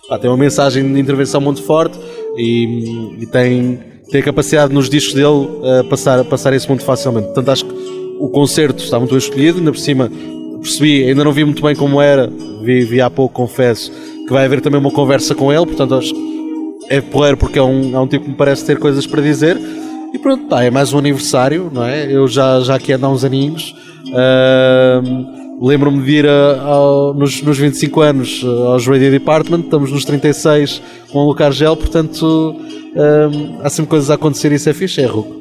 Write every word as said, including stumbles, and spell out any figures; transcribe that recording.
pá, tem uma mensagem de intervenção muito forte e, e tem, tem a capacidade nos discos dele uh, passar, passar isso muito facilmente. Portanto, acho que o concerto está muito bem escolhido, ainda por cima percebi, ainda não vi muito bem como era, vi, vi há pouco, confesso, que vai haver também uma conversa com ele, portanto acho que é porreiro porque é um, é um tipo que me parece ter coisas para dizer. E pronto, tá, é mais um aniversário, não é? Eu já, já aqui ando há uns aninhos. Uh, lembro-me de ir a, a, nos, nos vinte e cinco anos aos Radio Department, estamos nos trinta e seis com o Luca Argel, portanto uh, há sempre coisas a acontecer e isso é fixe, é Ruco.